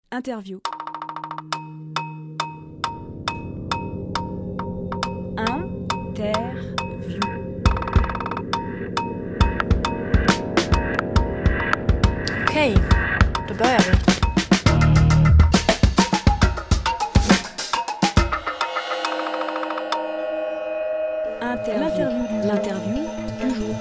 Interview. Interview. Okej, då börjar vi. L'interview du jour.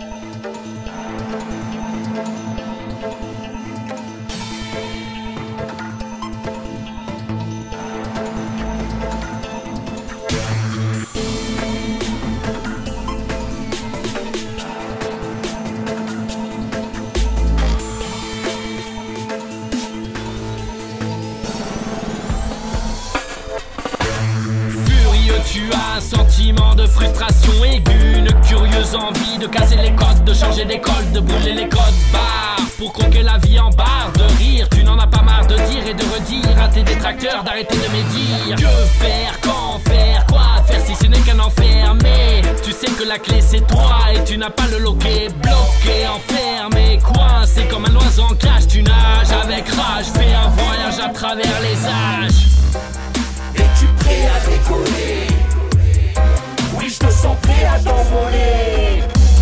Tu as un sentiment de frustration aiguë, une curieuse envie de casser les codes, de changer d'école, de brûler les codes barres pour croquer la vie en barre, de rire. Tu n'en as pas marre de dire et de redire à tes détracteurs d'arrêter de médire. Que faire, quand faire, quoi faire si ce n'est qu'un enfer. Mais tu sais que la clé c'est toi et tu n'as pas le loquet. Bloqué, enfermé, coincé comme un oiseau en cage. Tu nages avec rage, fais un voyage à travers les âges. Es-tu prêt à décoller? Oui, je te sens prêt à t'envoler.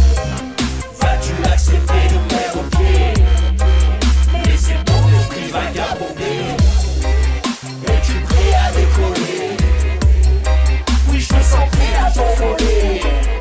Vas-tu accepter de perdre au pied? Laisser ton esprit vagabonder. Es-tu prêt à décoller? Oui, je te sens prêt à t'envoler.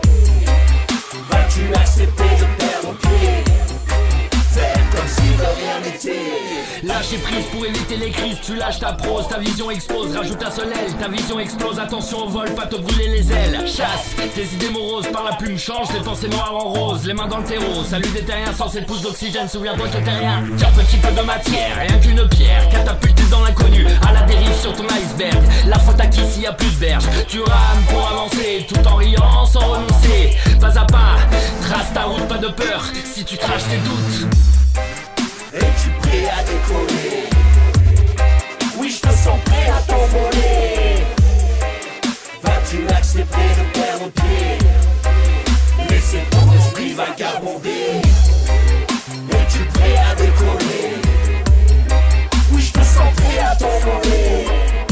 Vas-tu accepter de perdre au pied? Faire comme si de rien n'était. Lâcher prise pour éviter les crises, tu lâches ta prose, ta vision explose, rajoute un seul aile, ta vision explose, attention au vol, pas te brûler les ailes. Chasse tes idées moroses par la plume, change les pensées noires en rose, les mains dans le terreau, salut des terriens, sans cette pousse d'oxygène, souviens-toi que t'es rien. Tiens, petit peu de matière, rien qu'une pierre, catapultée dans l'inconnu, à la dérive sur ton iceberg. La faute à qui s'il y a plus de berge, tu rames pour avancer, tout en riant sans renoncer. Pas à pas, trace ta route, pas de peur, si tu craches tes doutes. Es-tu prêt à décoller? Oui, je te sens prêt à t'envoler. Vas-tu accepter de perdre pied? Laisser ton esprit vagabonder. Es-tu prêt à décoller? Oui, je te sens prêt à t'envoler.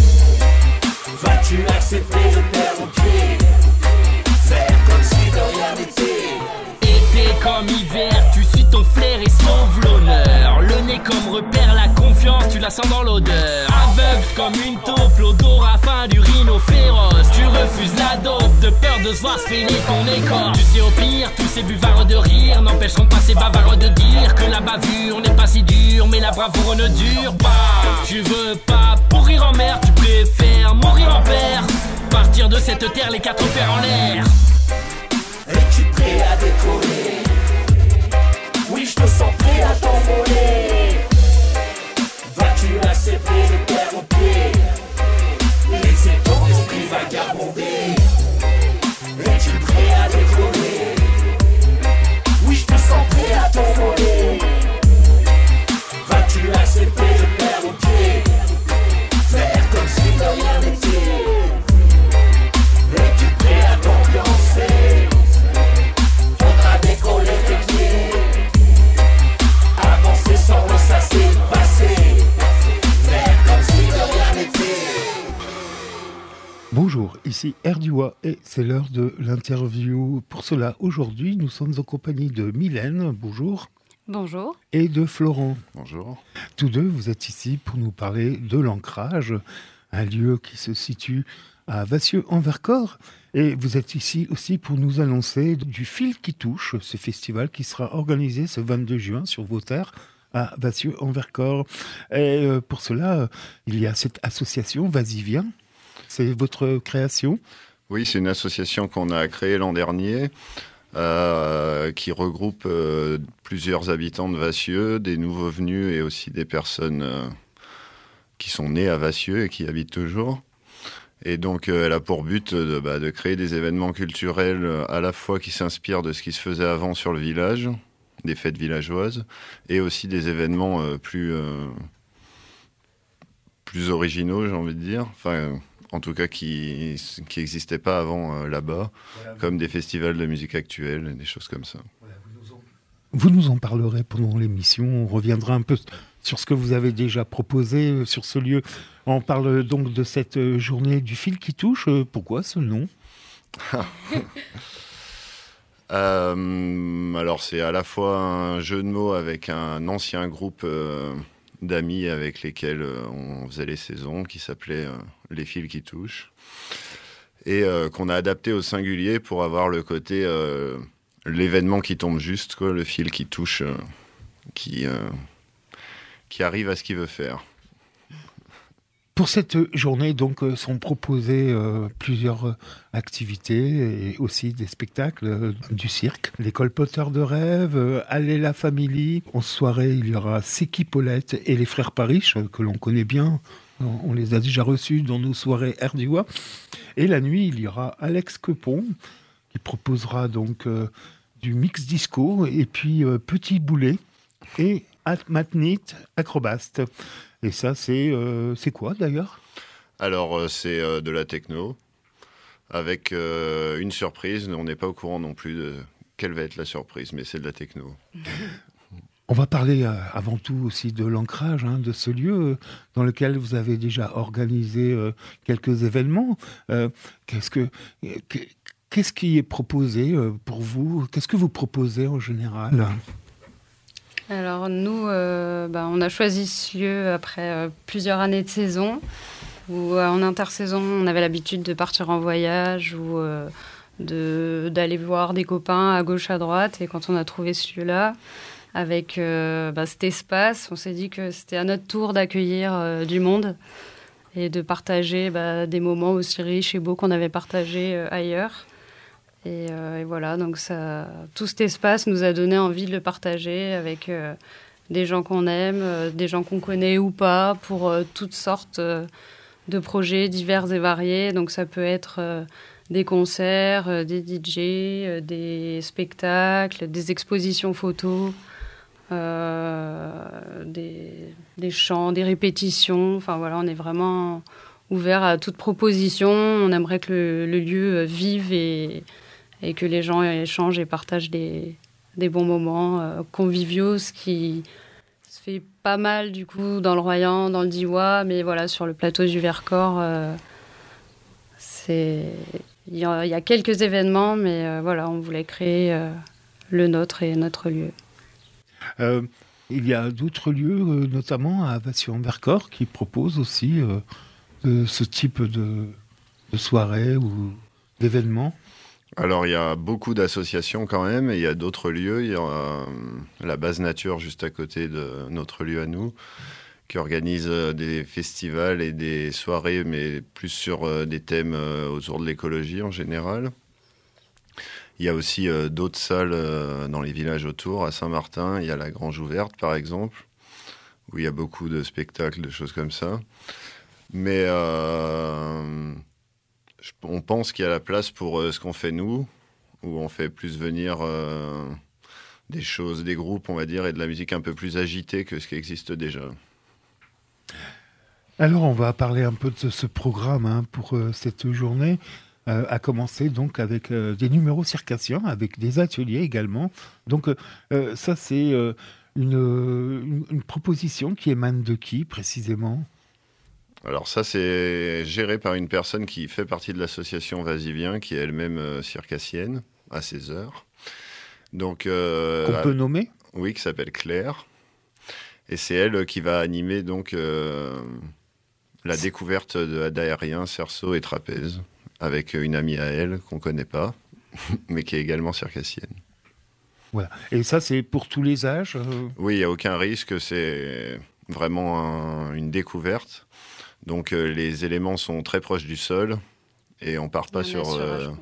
Vas-tu accepter de perdre pied? Faire comme si de rien n'était. Été comme hiver, tu suis ton flair et sauve l'honneur. Le nez comme repère la confiance, tu la sens dans l'odeur. Aveugle comme une taupe, l'odorat fin du rhino féroce. Tu refuses la dope, de peur de se voir se fêler ton écorce. Tu sais au pire, tous ces buvards de rire n'empêcheront pas ces bavards de dire que la bavure n'est pas si dure, mais la bravoure ne dure pas. Tu veux pas pourrir en mer, tu préfères mourir en père. Partir de cette terre, les quatre fers en l'air. Es-tu prêt à décoller? Oui, je te sens prêt à t'envoler. Vas-tu accepter de perdre pied? Laisser ton esprit vagabonder. Es-tu prêt à décoller? Oui, je te sens prêt à t'envoler. Vas-tu accepter de perdre pied? Faire comme si de rien n'était. Es-tu prêt à t'ambiancer? Faudra décoller tes pieds. Avancer sans ressasser le passé. Faire comme si de rien n'était. Bonjour, ici Erdua et c'est l'heure de l'interview. Pour cela, aujourd'hui, nous sommes en compagnie de Mylène, bonjour. Bonjour. Et de Florent. Bonjour. Tous deux, vous êtes ici pour nous parler de l'Ancrage, un lieu qui se situe à Vassieux-en-Vercors. Et vous êtes ici aussi pour nous annoncer du Fil qui touche, ce festival qui sera organisé ce 22 juin sur vos terres à Vassieux-en-Vercors. Et pour cela, il y a cette association Vas-y Viens. C'est votre création? Oui, c'est une association qu'on a créée l'an dernier qui regroupe plusieurs habitants de Vassieux, des nouveaux venus et aussi des personnes qui sont nées à Vassieux et qui habitent toujours. Et donc, elle a pour but de créer des événements culturels à la fois qui s'inspirent de ce qui se faisait avant sur le village, des fêtes villageoises, et aussi des événements plus originaux, j'ai envie de dire. Enfin, en tout cas, qui n'existaient pas avant là-bas, voilà, comme des festivals de musique actuelle, des choses comme ça. Vous nous en parlerez pendant l'émission, on reviendra un peu sur ce que vous avez déjà proposé sur ce lieu. On parle donc de cette journée du fil qui touche. Pourquoi ce nom ? Alors c'est à la fois un jeu de mots avec un ancien groupe d'amis avec lesquels on faisait les saisons qui s'appelait Les fils qui touchent et qu'on a adapté au singulier pour avoir le côté l'événement qui tombe juste, quoi, le fil qui touche, qui arrive à ce qu'il veut faire. Pour cette journée, donc, sont proposées plusieurs activités et aussi des spectacles du cirque. L'école Potter de rêve, Allez la Famille. En soirée, il y aura Seki Paulette et les frères Parish, que l'on connaît bien. On les a déjà reçus dans nos soirées Erdiwa. Et la nuit, il y aura Alex Quepon, qui proposera donc du mix disco, et puis Petit Boulet et Matnit Acrobaste. Et ça, c'est quoi d'ailleurs ? Alors, c'est de la techno, avec une surprise. On n'est pas au courant non plus de quelle va être la surprise, mais c'est de la techno. On va parler avant tout aussi de l'ancrage de ce lieu dans lequel vous avez déjà organisé quelques événements. Qu'est-ce qui est proposé pour vous ? Qu'est-ce que vous proposez en général ? Alors nous, on a choisi ce lieu après plusieurs années de saison, où en intersaison, on avait l'habitude de partir en voyage ou d'aller voir des copains à gauche, à droite. Et quand on a trouvé ce lieu-là, avec cet espace, on s'est dit que c'était à notre tour d'accueillir du monde et de partager des moments aussi riches et beaux qu'on avait partagés ailleurs. Et voilà, donc tout cet espace nous a donné envie de le partager avec des gens qu'on aime, des gens qu'on connaît ou pas, pour toutes sortes de projets divers et variés. Donc ça peut être des concerts, des DJ, des spectacles, des expositions photos, des chants, des répétitions. Enfin voilà, on est vraiment ouvert à toute proposition. On aimerait que le lieu vive et que les gens échangent et partagent des bons moments conviviaux, ce qui se fait pas mal du coup dans le Royan, dans le Diois, mais voilà, sur le plateau du Vercors, il y a quelques événements, mais voilà, on voulait créer le nôtre et notre lieu. Il y a d'autres lieux, notamment à Vassy-en-Vercors, qui proposent aussi ce type de soirée ou d'événements. Alors, il y a beaucoup d'associations quand même, et il y a d'autres lieux. Il y a la Base Nature, juste à côté de notre lieu à nous, qui organise des festivals et des soirées, mais plus sur des thèmes autour de l'écologie en général. Il y a aussi d'autres salles dans les villages autour. À Saint-Martin, il y a la Grange Ouverte, par exemple, où il y a beaucoup de spectacles, de choses comme ça. Mais on pense qu'il y a la place pour ce qu'on fait nous, où on fait plus venir des choses, des groupes, on va dire, et de la musique un peu plus agitée que ce qui existe déjà. Alors, on va parler un peu de ce programme pour cette journée, à commencer donc avec des numéros circassiens, avec des ateliers également. Donc, ça, c'est une proposition qui émane de qui, précisément ? Alors ça, c'est géré par une personne qui fait partie de l'association Vas-y Viens, qui est elle-même circassienne, à ses heures. Donc, qu'on peut nommer ? Oui, qui s'appelle Claire. Et c'est elle qui va animer donc la découverte d'aériens, cerceaux et trapèzes, avec une amie à elle qu'on ne connaît pas, mais qui est également circassienne. Voilà. Et ça, c'est pour tous les âges ? Oui, il n'y a aucun risque, c'est vraiment une découverte. Donc les éléments sont très proches du sol et on part pas sur.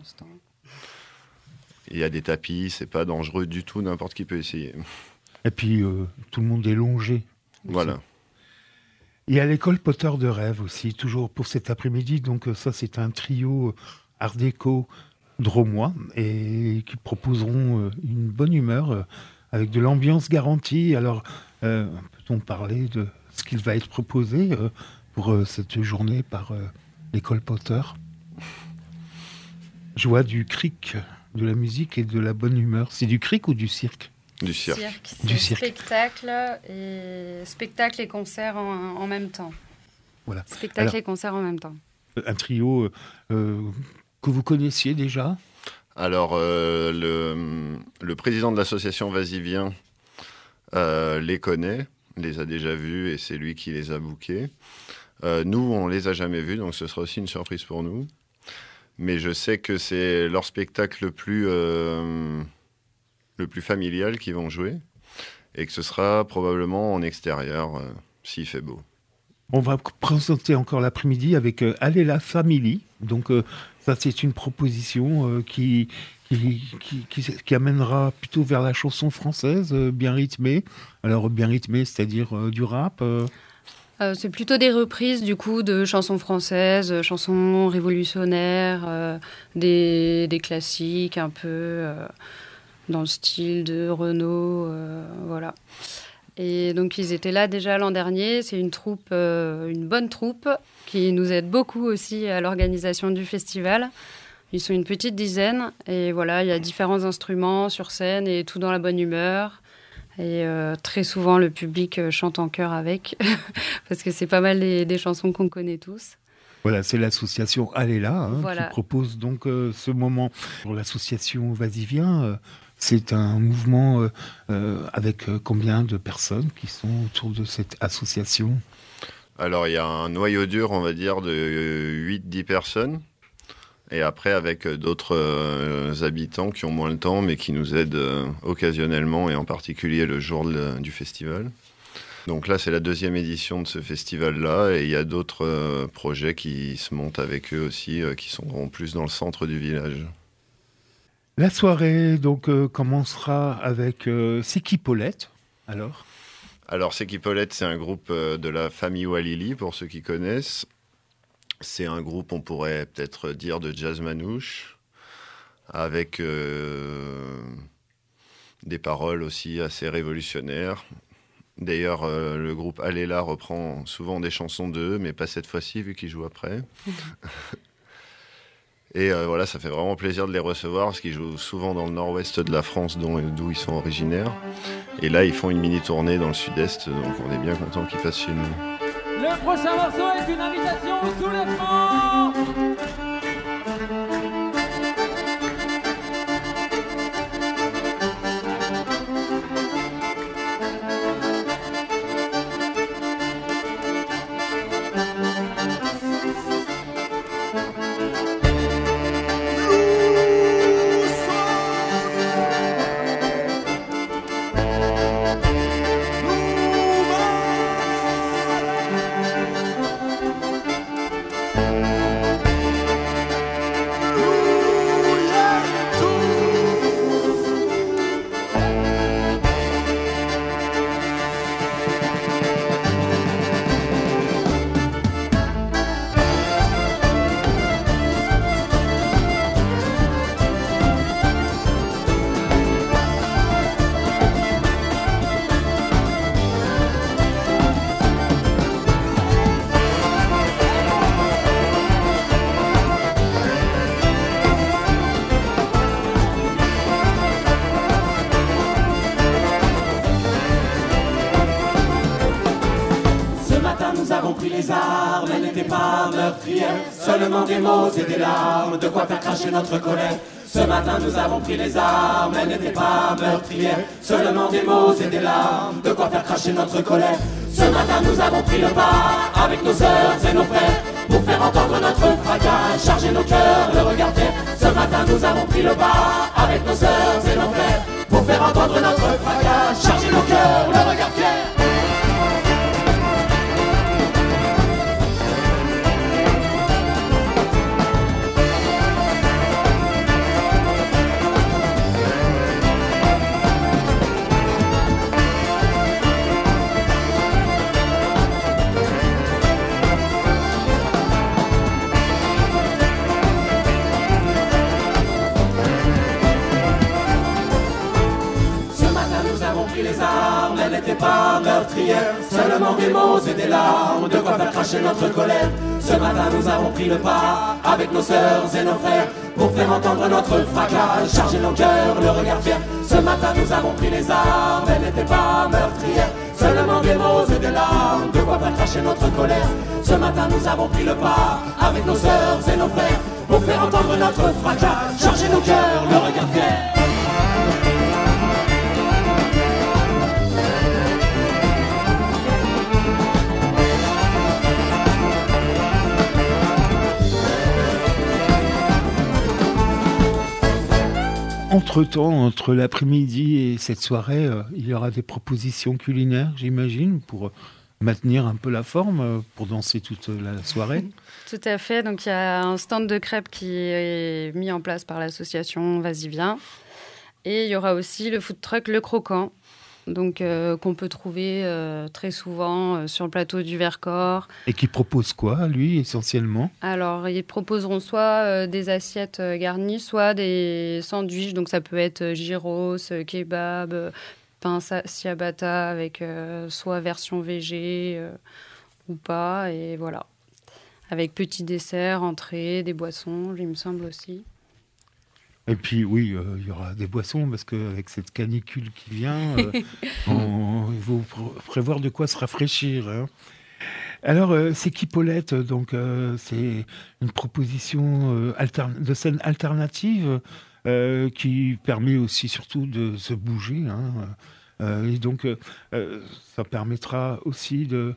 Il y a des tapis, c'est pas dangereux du tout, n'importe qui peut essayer. Et puis tout le monde est longé. Voilà. Il y a l'école Potter de rêve aussi, toujours pour cet après-midi. Donc ça, c'est un trio art déco drômois et qui proposeront une bonne humeur avec de l'ambiance garantie. Alors peut-on parler de ce qu'il va être proposé pour cette journée par l'école Potter? Joie du cric, de la musique et de la bonne humeur. C'est du cric ou du cirque? Du cirque. Du C'est cirque. spectacle et concert en même temps. Voilà. Spectacle Alors- et concert en même temps. Un trio que vous connaissiez déjà? Alors, le président de l'association Vas-y Viens les connaît, les a déjà vus et c'est lui qui les a bookés. Nous, on les a jamais vus, donc ce sera aussi une surprise pour nous. Mais je sais que c'est leur spectacle le plus familial qu'ils vont jouer et que ce sera probablement en extérieur s'il fait beau. On va présenter encore l'après-midi avec Allela Family. Donc ça, c'est une proposition qui amènera plutôt vers la chanson française, bien rythmée. Alors bien rythmée, c'est-à-dire du rap. C'est plutôt des reprises du coup de chansons françaises, chansons révolutionnaires, des classiques un peu dans le style de Renaud, voilà. Et donc ils étaient là déjà l'an dernier. C'est une troupe, une bonne troupe qui nous aide beaucoup aussi à l'organisation du festival. Ils sont une petite dizaine et voilà, il y a différents instruments sur scène et tout dans la bonne humeur. Et très souvent, le public chante en chœur avec, parce que c'est pas mal des chansons qu'on connaît tous. Voilà, c'est l'association Allela Voilà. qui propose donc ce moment. Pour l'association Vas-y Viens, c'est un mouvement avec combien de personnes qui sont autour de cette association? Alors, il y a un noyau dur, on va dire, de 8-10 personnes. Et après, avec d'autres habitants qui ont moins le temps, mais qui nous aident occasionnellement, et en particulier le jour du festival. Donc là, c'est la 2e édition de ce festival-là, et il y a d'autres projets qui se montent avec eux aussi, qui seront plus dans le centre du village. La soirée donc commencera avec C'est qui Paulette, alors? Alors, C'est qui Paulette, c'est un groupe de la famille Walili, pour ceux qui connaissent. C'est un groupe, on pourrait peut-être dire, de jazz manouche, avec des paroles aussi assez révolutionnaires. D'ailleurs, le groupe Allela reprend souvent des chansons d'eux, mais pas cette fois-ci, vu qu'ils jouent après. Et voilà, ça fait vraiment plaisir de les recevoir, parce qu'ils jouent souvent dans le nord-ouest de la France, d'où ils sont originaires. Et là, ils font une mini-tournée dans le sud-est, donc on est bien content qu'ils passent chez nous. Le prochain morceau est une invitation au soulèvement. Seulement des mots et des larmes, de quoi faire cracher notre colère. Ce matin nous avons pris les armes, elles n'étaient pas meurtrières. Seulement des mots et des larmes, de quoi faire cracher notre colère. Ce matin nous avons pris le pas, avec nos sœurs et nos frères, pour faire entendre notre fracas, charger nos cœurs, le regard fier. Ce matin nous avons pris le pas, avec nos sœurs et nos frères, pour faire entendre notre fracas, charger nos cœurs, le regard fier. des mots et des larmes, de quoi faire cracher notre colère. Ce matin nous avons pris le pas, avec nos sœurs et nos frères, pour faire entendre notre fracas, charger nos cœurs, le regard fier. Ce matin nous avons pris les armes, elles n'étaient pas meurtrières. Seulement des mots et des larmes, de quoi faire cracher notre colère. Ce matin nous avons pris le pas, avec nos sœurs et nos frères, pour faire entendre notre fracas, charger nos cœurs, le regard fier. Entre-temps, entre l'après-midi et cette soirée, il y aura des propositions culinaires, j'imagine, pour maintenir un peu la forme, pour danser toute la soirée. Tout à fait. Donc, il y a un stand de crêpes qui est mis en place par l'association Vas-y Viens. Et il y aura aussi le food truck Le Croquant, donc qu'on peut trouver très souvent sur le plateau du Vercors. Et qui propose quoi, lui, essentiellement ? Alors, ils proposeront soit des assiettes garnies, soit des sandwichs. Donc, ça peut être gyros, kebab, pain ciabatta avec soit version végé ou pas. Et voilà. Avec petits desserts, entrées, des boissons, il me semble aussi. Et puis oui, il y aura des boissons parce qu'avec cette canicule qui vient, il faut prévoir de quoi se rafraîchir. Hein. Alors, c'est qui Paulette ? Donc, c'est une proposition de scène alternative qui permet aussi surtout de se bouger. Hein. Et donc, ça permettra aussi de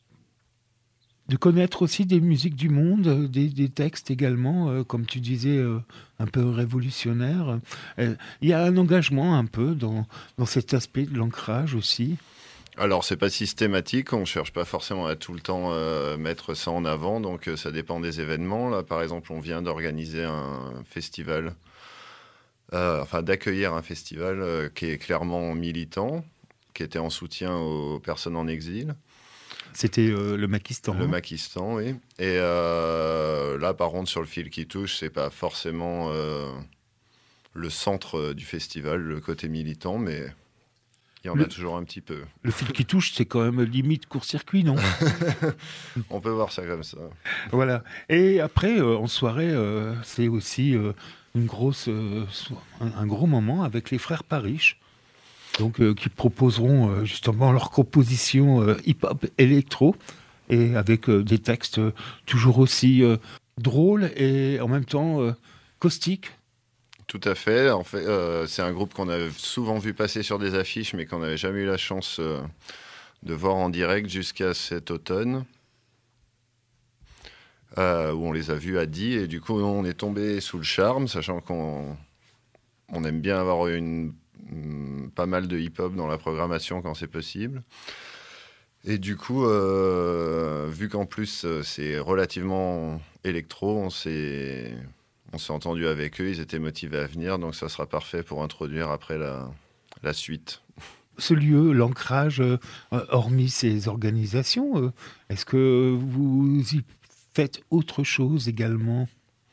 connaître aussi des musiques du monde, des textes également, comme tu disais, un peu révolutionnaires. Il y a un engagement un peu dans cet aspect de l'ancrage aussi. Alors, c'est pas systématique, on cherche pas forcément à tout le temps mettre ça en avant, donc ça dépend des événements. Là, par exemple, on vient d'organiser un festival, d'accueillir un festival qui est clairement militant, qui était en soutien aux personnes en exil. C'était le Maquistan. Le Maquistan, oui. Et là, par contre, sur le fil qui touche, c'est pas forcément le centre du festival, le côté militant, mais il y en a toujours un petit peu. Le fil qui touche, c'est quand même limite court-circuit, non ? On peut voir ça comme ça. Voilà. Et après, en soirée, c'est aussi un gros moment avec les frères Parish. Donc, qui proposeront justement leur composition hip-hop électro et avec des textes toujours aussi drôles et en même temps caustiques. Tout à fait. En fait, c'est un groupe qu'on a souvent vu passer sur des affiches, mais qu'on n'avait jamais eu la chance de voir en direct jusqu'à cet automne, où on les a vus à Die. Et du coup, on est tombé sous le charme, sachant qu'on aime bien avoir pas mal de hip-hop dans la programmation quand c'est possible. Et du coup, vu qu'en plus c'est relativement électro, on s'est entendu avec eux, ils étaient motivés à venir, donc ça sera parfait pour introduire après la suite. Ce lieu, l'ancrage, hormis ces organisations, est-ce que vous y faites autre chose également ?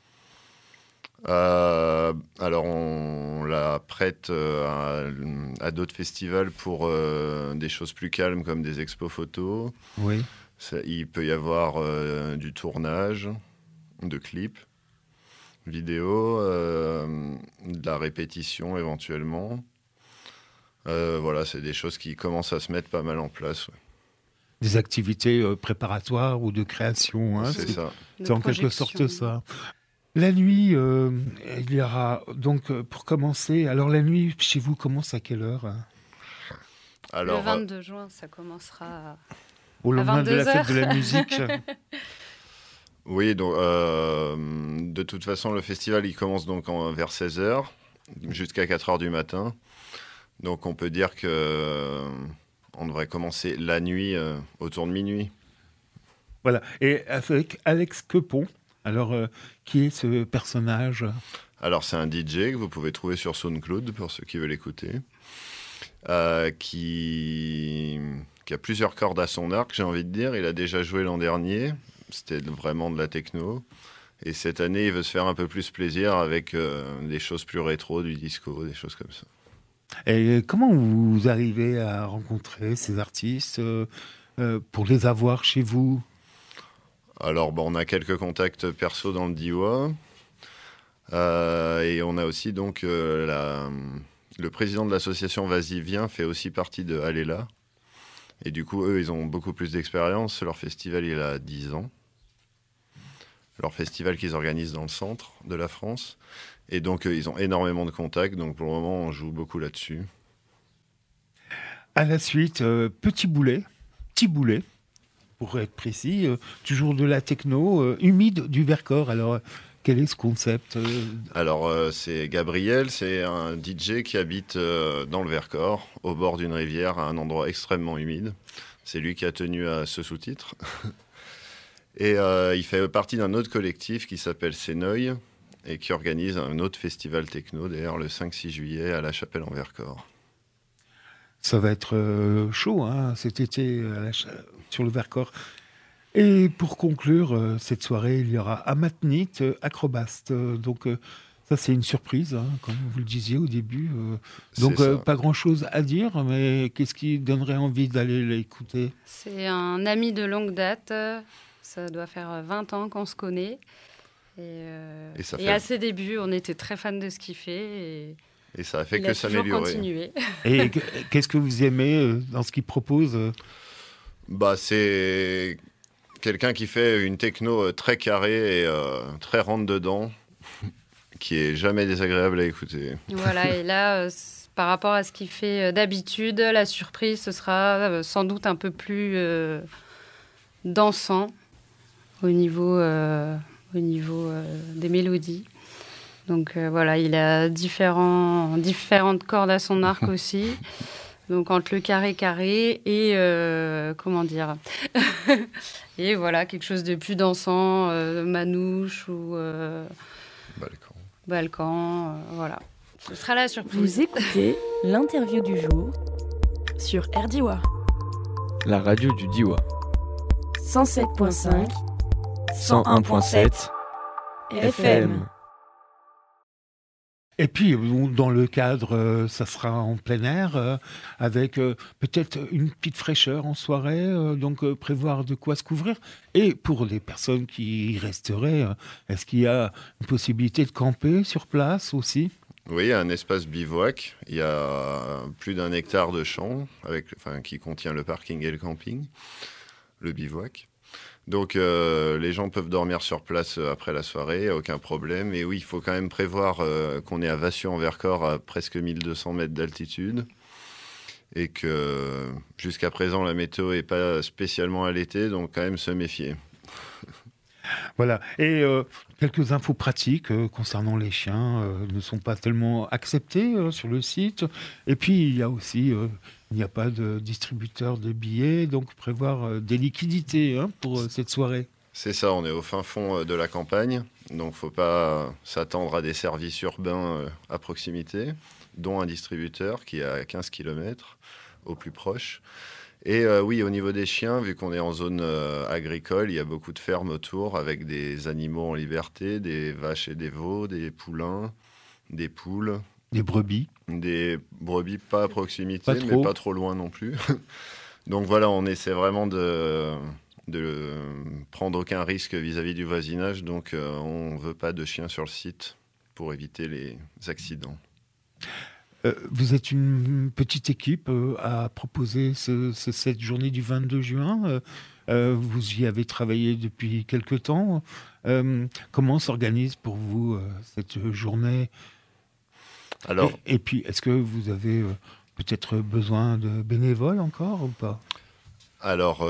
Alors on la prête à d'autres festivals pour des choses plus calmes comme des expos photos. Oui. Il peut y avoir du tournage de clips, vidéo, de la répétition éventuellement. Voilà, c'est des choses qui commencent à se mettre pas mal en place. Ouais. Des activités préparatoires ou de création. Hein, c'est ça. C'est en quelque sorte ça. La nuit, il y aura donc pour commencer. Alors la nuit chez vous commence à quelle heure ? Alors, le 22 juin, ça commencera au lendemain de la fête de la musique. Oui, donc de toute façon le festival il commence donc vers 16h jusqu'à 4h du matin. Donc on peut dire que on devrait commencer la nuit autour de minuit. Voilà. Et avec Alex Quepon. Alors, qui est ce personnage ? Alors, c'est un DJ que vous pouvez trouver sur SoundCloud, pour ceux qui veulent écouter, qui a plusieurs cordes à son arc, j'ai envie de dire. Il a déjà joué l'an dernier, c'était vraiment de la techno. Et cette année, il veut se faire un peu plus plaisir avec des choses plus rétro, du disco, des choses comme ça. Et comment vous arrivez à rencontrer ces artistes ? pour les avoir chez vous? Alors, on a quelques contacts perso dans le Diois. Et on a aussi donc le président de l'association Vas-y Viens fait aussi partie de Allela. Et du coup, eux, ils ont beaucoup plus d'expérience. Leur festival, il a 10 ans. Leur festival qu'ils organisent dans le centre de la France. Et donc, ils ont énormément de contacts. Donc, pour le moment, on joue beaucoup là-dessus. À la suite, Petit Boulet, pour être précis, toujours de la techno, humide du Vercors. Alors, quel est ce concept? Alors, c'est Gabriel, c'est un DJ qui habite dans le Vercors, au bord d'une rivière, à un endroit extrêmement humide. C'est lui qui a tenu à ce sous-titre. Et il fait partie d'un autre collectif qui s'appelle Séneuil et qui organise un autre festival techno, d'ailleurs, le 5-6 juillet à La Chapelle en Vercors. Ça va être chaud cet été sur le Vercors. Et pour conclure cette soirée, il y aura Amatnit, Acrobast. Donc ça, c'est une surprise, comme vous le disiez au début. Donc pas grand-chose à dire, mais qu'est-ce qui donnerait envie d'aller l'écouter? C'est un ami de longue date. Ça doit faire 20 ans qu'on se connaît. Et à ses débuts, on était très fans de ce qu'il fait. Et ça a fait que s'améliorer. Et qu'est-ce que vous aimez dans ce qu'il propose? C'est quelqu'un qui fait une techno très carrée et très rentre-dedans, qui est jamais désagréable à écouter. Voilà, et là, par rapport à ce qu'il fait d'habitude, la surprise, ce sera sans doute un peu plus dansant au niveau des mélodies. Donc voilà, il a différentes cordes à son arc aussi. Donc entre le carré et et voilà, quelque chose de plus dansant, manouche ou Balkan, voilà. Ce sera la surprise. Vous écoutez l'interview du jour sur RDIWA. La radio du Diois. 107.5 101.7 FM. Et puis, dans le cadre, ça sera en plein air, avec peut-être une petite fraîcheur en soirée, donc prévoir de quoi se couvrir. Et pour les personnes qui y resteraient, est-ce qu'il y a une possibilité de camper sur place aussi? Oui, il y a un espace bivouac. Il y a plus d'1 hectare de champ qui contient le parking et le camping, le bivouac. Donc les gens peuvent dormir sur place après la soirée, aucun problème. Et oui, il faut quand même prévoir qu'on est à Vassieux-en-Vercors à presque 1200 mètres d'altitude et que jusqu'à présent la météo n'est pas spécialement à l'été, donc quand même se méfier. Voilà, et quelques infos pratiques concernant les chiens ne sont pas tellement acceptées sur le site. Et puis il y a aussi... il n'y a pas de distributeur de billets, donc prévoir des liquidités pour cette soirée. C'est ça, on est au fin fond de la campagne, donc il ne faut pas s'attendre à des services urbains à proximité, dont un distributeur qui est à 15 km au plus proche. Et oui, au niveau des chiens, vu qu'on est en zone agricole, il y a beaucoup de fermes autour avec des animaux en liberté, des vaches et des veaux, des poulains, des poules. Des brebis. Des brebis pas à proximité, mais pas trop loin non plus. Donc voilà, on essaie vraiment de prendre aucun risque vis-à-vis du voisinage. Donc on ne veut pas de chiens sur le site pour éviter les accidents. Vous êtes une petite équipe à proposer cette journée du 22 juin. Vous y avez travaillé depuis quelque temps. Comment s'organise pour vous cette journée ? Alors, et puis, est-ce que vous avez peut-être besoin de bénévoles encore ou pas ? Alors,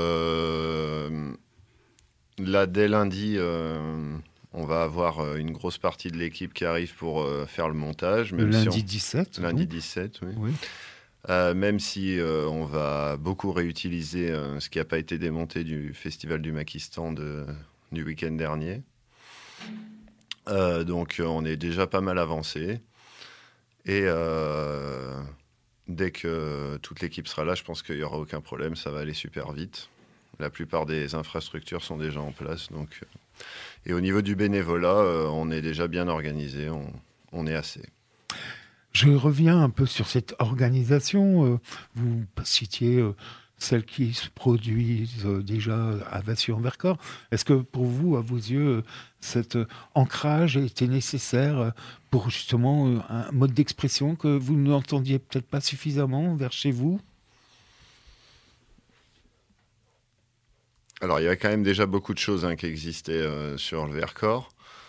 là, dès lundi, on va avoir une grosse partie de l'équipe qui arrive pour faire le montage. Même lundi 17 ? Lundi 17, oui. Même si on va beaucoup réutiliser ce qui n'a pas été démonté du Festival du Maquistan du week-end dernier. Donc, on est déjà pas mal avancé. Et dès que toute l'équipe sera là, je pense qu'il n'y aura aucun problème, ça va aller super vite. La plupart des infrastructures sont déjà en place. Donc, et au niveau du bénévolat, on est déjà bien organisé, on est assez. Je reviens un peu sur cette organisation. Vous citiez celles qui se produisent déjà à Vassieux-en-Vercors. Est-ce que pour vous, à vos yeux, cet ancrage était nécessaire pour justement un mode d'expression que vous n'entendiez peut-être pas suffisamment vers chez vous ? Alors, il y a quand même déjà beaucoup de choses qui existaient sur le Vercors.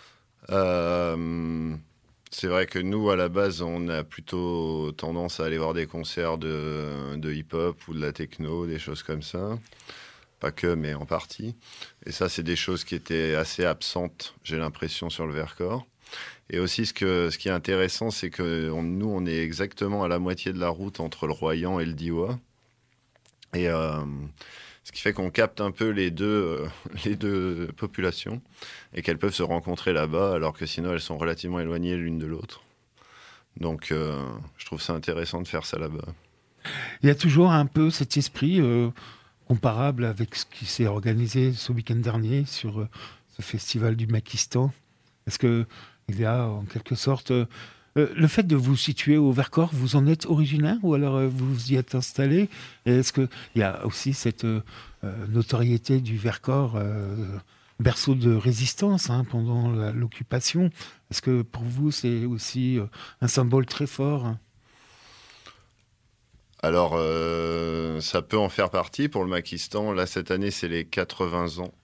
C'est vrai que nous, à la base, on a plutôt tendance à aller voir des concerts de hip-hop ou de la techno, des choses comme ça. Pas que, mais en partie. Et ça, c'est des choses qui étaient assez absentes, j'ai l'impression, sur le Vercors. Et aussi, ce qui est intéressant, c'est que nous, on est exactement à la moitié de la route entre le Royan et le Diois. Et ce qui fait qu'on capte un peu les deux populations et qu'elles peuvent se rencontrer là-bas, alors que sinon elles sont relativement éloignées l'une de l'autre. Donc je trouve ça intéressant de faire ça là-bas. Il y a toujours un peu cet esprit comparable avec ce qui s'est organisé ce week-end dernier sur ce festival du Maquistan. Est-ce qu'il y a en quelque sorte... le fait de vous situer au Vercors, vous en êtes originaire ou alors vous y êtes installé ? Et est-ce qu'il y a aussi cette notoriété du Vercors, berceau de résistance pendant l'occupation ? Est-ce que pour vous, c'est aussi un symbole très fort ? Alors, ça peut en faire partie pour le Maquistan. Là, cette année, c'est les 80 ans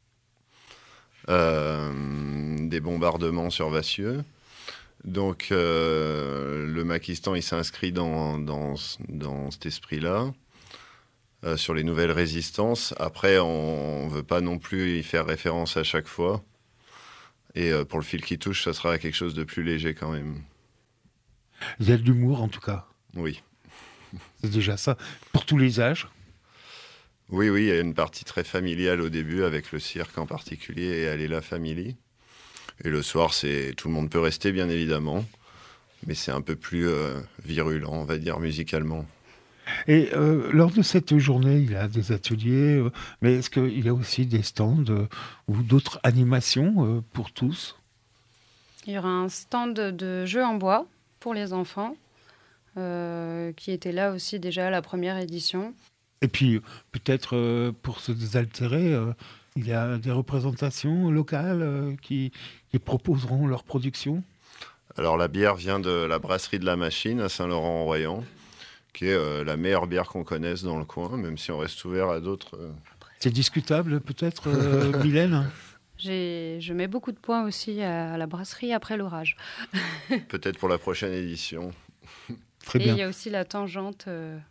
des bombardements sur Vassieux. Donc, le Maquistan, il s'inscrit dans cet esprit-là, sur les nouvelles résistances. Après, on ne veut pas non plus y faire référence à chaque fois. Et pour le fil qui touche, ça sera quelque chose de plus léger quand même. Il y a de l'humour, en tout cas. Oui. C'est déjà ça. Pour tous les âges. Oui, il y a une partie très familiale au début, avec le cirque en particulier et Allela Family. Et le soir, tout le monde peut rester, bien évidemment, mais c'est un peu plus virulent, on va dire, musicalement. Et lors de cette journée, il y a des ateliers, mais est-ce qu'il y a aussi des stands ou d'autres animations pour tous ? Il y aura un stand de jeux en bois pour les enfants, qui était là aussi déjà à la première édition. Et puis, peut-être pour se désaltérer... il y a des représentations locales qui proposeront leur production ? Alors la bière vient de la brasserie de la Machine à Saint-Laurent-en-Royan, qui est la meilleure bière qu'on connaisse dans le coin, même si on reste ouvert à d'autres. C'est discutable peut-être, Mylène ? Je mets beaucoup de points aussi à la brasserie après l'orage. Peut-être pour la prochaine édition. Très bien. Et il y a aussi la Tangente...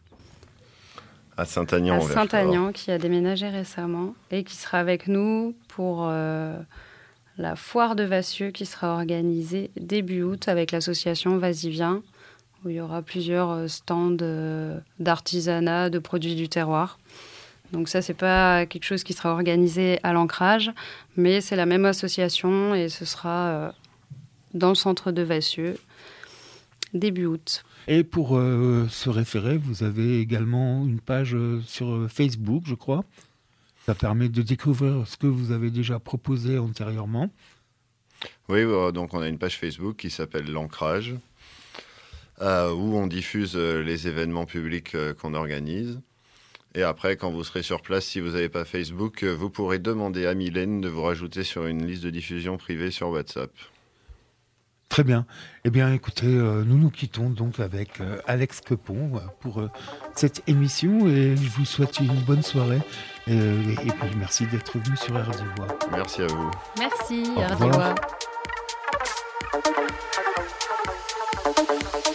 à Saint-Aignan, qui a déménagé récemment et qui sera avec nous pour la foire de Vassieux qui sera organisée début août avec l'association Vasivien, où il y aura plusieurs stands d'artisanat, de produits du terroir. Donc ça, c'est pas quelque chose qui sera organisé à l'Ancrage, mais c'est la même association et ce sera dans le centre de Vassieux début août. Et pour se référer, vous avez également une page sur Facebook, je crois. Ça permet de découvrir ce que vous avez déjà proposé antérieurement. Oui, donc on a une page Facebook qui s'appelle L'Ancrage, où on diffuse les événements publics qu'on organise. Et après, quand vous serez sur place, si vous n'avez pas Facebook, vous pourrez demander à Mylène de vous rajouter sur une liste de diffusion privée sur WhatsApp. Très bien. Eh bien, écoutez, nous quittons donc avec Alex Quepon pour cette émission et je vous souhaite une bonne soirée et puis merci d'être venu sur RDIVoix. Merci à vous. Merci, RDIVoix.